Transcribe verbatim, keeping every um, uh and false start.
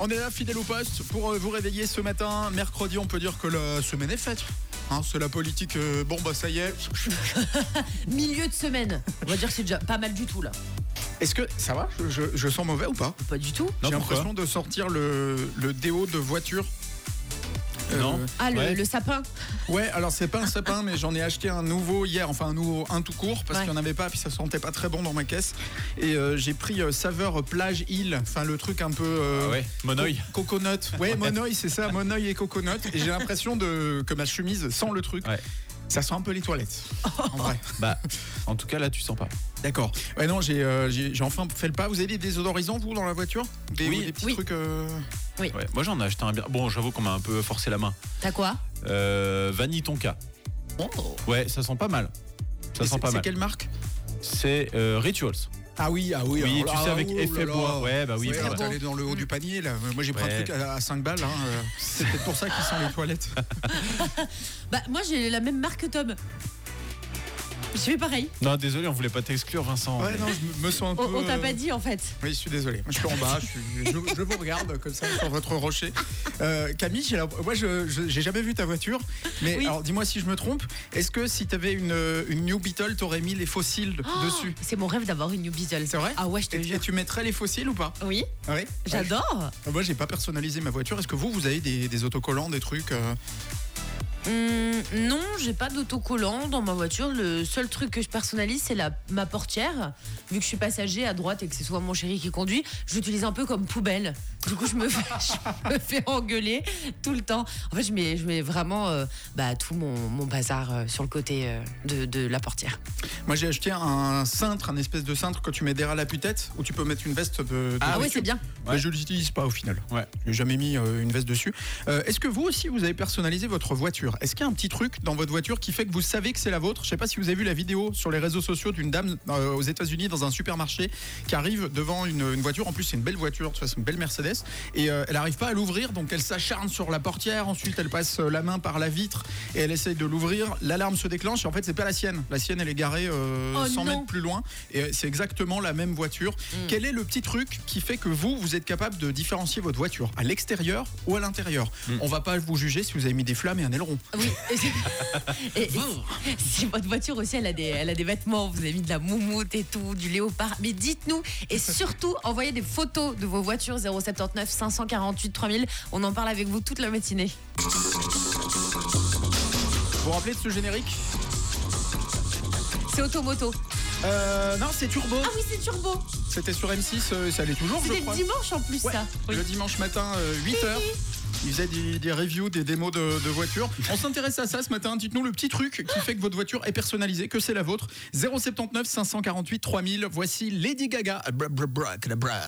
On est là, fidèle au poste, pour vous réveiller ce matin. Mercredi, on peut dire que la semaine est faite. Hein, c'est la politique. Euh, bon, bah ça y est. Milieu de semaine. On va dire que c'est déjà pas mal du tout là. Est-ce que ça va je, je, je sens mauvais ou pas? Pas du tout. J'ai Non, l'impression de sortir le, le déo de voiture. Non. Euh, Ah, le, Ouais. le sapin. Ouais, alors c'est pas un sapin, mais j'en ai acheté un nouveau hier, enfin un nouveau, un tout court, parce Ouais. qu'il n'y en avait pas, puis ça sentait pas très bon dans ma caisse. Et euh, j'ai pris euh, saveur plage île, enfin le truc un peu. Euh, Ah ouais, Monoï. co- coconut. Ouais, Monoï, c'est ça, Monoï et coconut. Et j'ai l'impression de que ma chemise sent le truc. Ouais. Ça sent un peu les toilettes. En vrai. Bah, en tout cas, là, tu sens pas. D'accord. Ouais, non, j'ai, euh, j'ai, j'ai enfin fait le pas. Vous avez des désodorisants, vous, dans la voiture? Des, Oui. des petits Oui. trucs. euh, Ouais. Moi, j'en ai acheté un bien. Bon, j'avoue qu'on m'a un peu forcé la main. T'as quoi? Euh, Vanille Tonka. Oh. Ouais, ça sent pas mal. Ça Et sent c'est, pas c'est mal. quelle marque? C'est euh, Rituals. Ah oui, ah oui. Oui, alors tu là, sais, avec oh effet là là. bois. Ouais, bah oui. Ouais, bah, t'es ouais. allé dans le haut du panier là. Moi j'ai pris Ouais. un truc à, à cinq balles. Hein. euh, C'est peut-être pour ça qu'ils sont les toilettes. Bah, moi j'ai la même marque que Tom. Je fais pareil. Non, désolé, on voulait pas t'exclure, Vincent. Ouais, mais- non, je me sens un peu. On, on t'a euh, pas dit en fait. Oui, je suis désolé. Moi, je suis en bas. Je, suis- je- je vous regarde comme ça sur votre rocher. Euh, Camille, j'ai la- moi, je je- j'ai jamais vu ta voiture. Mais Oui. alors, dis-moi si je me trompe. Est-ce que si tu avais une, une New Beetle, t'aurais mis les fossiles Oh, dessus? C'est mon rêve d'avoir une New Beetle. C'est vrai? Ah ouais, je te Et, et jure. tu mettrais les fossiles ou pas? Oui, Ah oui. j'adore. Ouais, moi, j'ai pas personnalisé ma voiture. Est-ce que vous, vous avez des, des autocollants, des trucs euh, Hum, non, j'ai pas d'autocollant dans ma voiture. Le seul truc que je personnalise, c'est la, ma portière. Vu que je suis passager à droite et que c'est souvent mon chéri qui conduit, je l'utilise un peu comme poubelle. Du coup, je me fais, je me fais engueuler tout le temps. En fait, je mets, je mets vraiment euh, bah, tout mon, mon bazar euh, sur le côté euh, de, de la portière. Moi, j'ai acheté un cintre, un espèce de cintre que tu mets derrière la putette, où tu peux mettre une veste de. de Ah ouais, voiture. c'est bien. Mais je l'utilise pas au final. Ouais. J'ai jamais mis euh, une veste dessus. Euh, Est-ce que vous aussi, vous avez personnalisé votre voiture? Est-ce qu'il y a un petit truc dans votre voiture qui fait que vous savez que c'est la vôtre? Je sais pas si vous avez vu la vidéo sur les réseaux sociaux d'une dame euh, aux États-Unis dans un supermarché qui arrive devant une, une voiture. En plus, c'est une belle voiture, de toute façon, une belle Mercedes. Et euh, elle arrive pas à l'ouvrir, donc elle s'acharne sur la portière. Ensuite, elle passe euh, la main par la vitre et elle essaye de l'ouvrir. L'alarme se déclenche. Et en fait, c'est pas la sienne. La sienne, elle est garée euh, Oh cent non. mètres plus loin. Et euh, c'est exactement la même voiture. Quel est le petit truc qui fait que vous, vous êtes capable de différencier votre voiture à l'extérieur ou à l'intérieur? On va pas vous juger si vous avez mis des flammes et un aileron. Oui. Et, et- si votre voiture aussi, elle a, des, elle a des vêtements, vous avez mis de la moumoute et tout, du léopard. Mais dites-nous et surtout envoyez des photos de vos voitures zéro soixante-dix-neuf cinq cent quarante-huit trois mille. On en parle avec vous toute la matinée. Vous vous rappelez de ce générique? C'est Automoto. euh, Non, c'est Turbo. Ah oui, c'est Turbo. C'était sur M six, euh, ça allait toujours, je C'était crois. le dimanche en plus, Ouais, ça. Oui. le dimanche matin, euh, huit heures. Il faisait des, des reviews, des démos de, de voitures. On s'intéresse à ça ce matin. Dites-nous le petit truc qui fait que votre voiture est personnalisée, que c'est la vôtre. zéro soixante-dix-neuf cinq cent quarante-huit trois mille. Voici Lady Gaga. Bra, bra, bra, bra.